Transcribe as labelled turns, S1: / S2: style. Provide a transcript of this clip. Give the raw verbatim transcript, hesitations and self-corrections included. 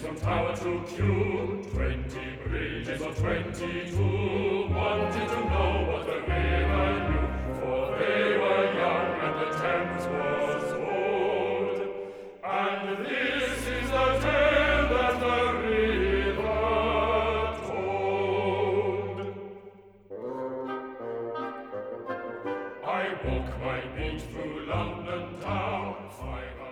S1: from tower to queue, twenty bridges or twenty-two, wanted to know what the river knew, for they were young and the Thames was old. And this is the tale that the river told. I walk my beat through London town, five